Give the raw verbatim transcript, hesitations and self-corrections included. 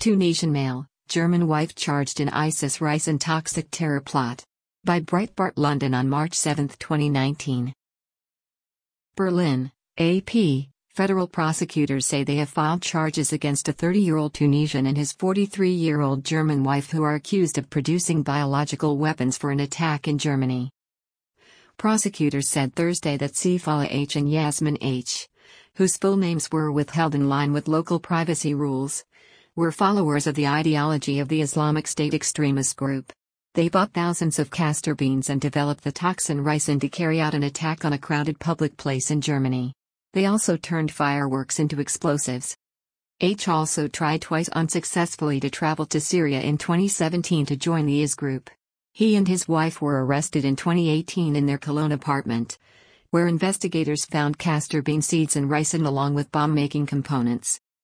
Tunisian male, German wife charged in ISIS ricin toxic terror plot. By Breitbart London on March seventh twenty nineteen. Berlin, A P. Federal prosecutors say they have filed charges against a thirty-year-old Tunisian and his forty-three-year-old German wife who are accused of producing biological weapons for an attack in Germany. Prosecutors said Thursday that Sifala H. and Yasmin H., whose full names were withheld in line with local privacy rules, were followers of the ideology of the Islamic State extremist group. They bought thousands of castor beans and developed the toxin ricin to carry out an attack on a crowded public place in Germany. They also turned fireworks into explosives. H also tried twice unsuccessfully to travel to Syria in twenty seventeen to join the I S group. He and his wife were arrested in twenty eighteen in their Cologne apartment, where investigators found castor bean seeds and ricin along with bomb-making components.